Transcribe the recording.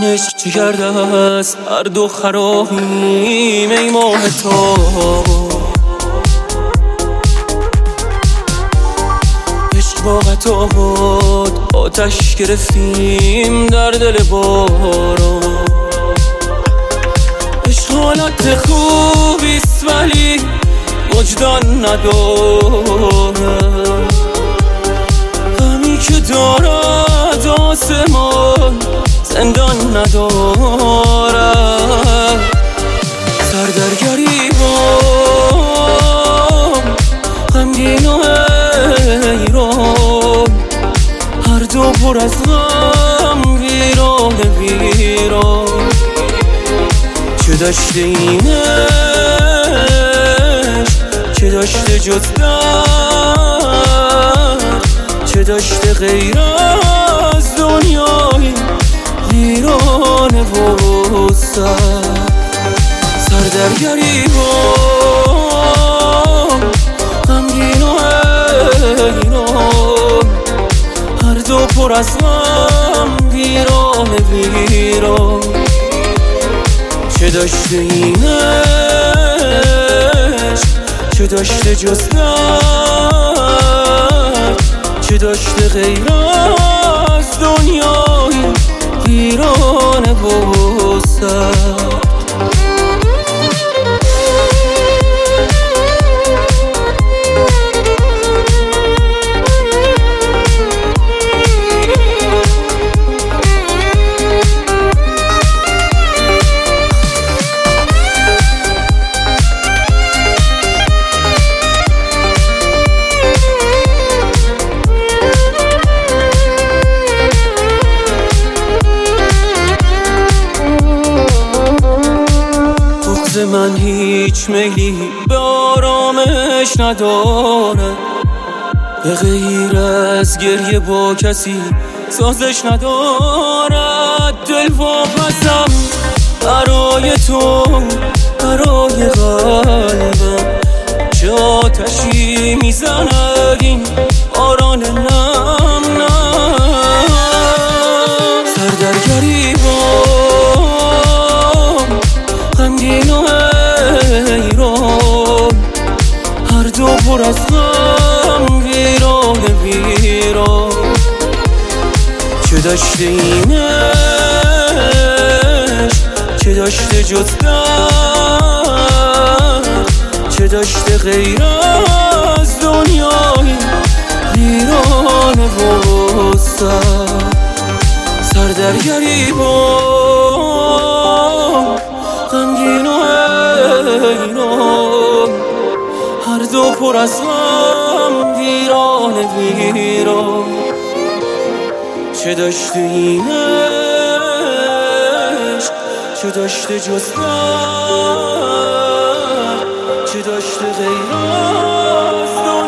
عشق چه کرده است هر دو خرابیم ای ماه تو. عشق با قطعات آتش گرفتیم در دل باران. عشق حالت خوبیست ولی وجدان نداره، غمی که دارد آسمان زندان نداره. سر در گریبان غمگین و حیران، هر دو پر از غم ویران ویران. چه داشته این عشق چه داشته جز درد، چه داشته غیر از دنیای ویرانه و سر در گریبان غمگین و حیران، هر دو پر از غم ویرانه ویران. چه داشته این عشق چه داشته جز درد، چه داشته غیر از دنیای ویرانه و سرد. من هیچ میلی به آرامش نداره، به غیر از گریه با کسی سازش ندارد. دل واپسم برای تو برای قلبم، چه آتشی میزند این باران نم نم. سر در گریبان غمگین و حیران، هر دو پر از غم ویران ویران. چه داشته این عشق چه داشته جز درد، چه داشته غیر از دنیای ویرانه و سر در گریبان غمگین و حیران، هر دو پر از غم ویرانه ویران. چه داشته این عشق چه داشته جز درد، چه داشته غیر از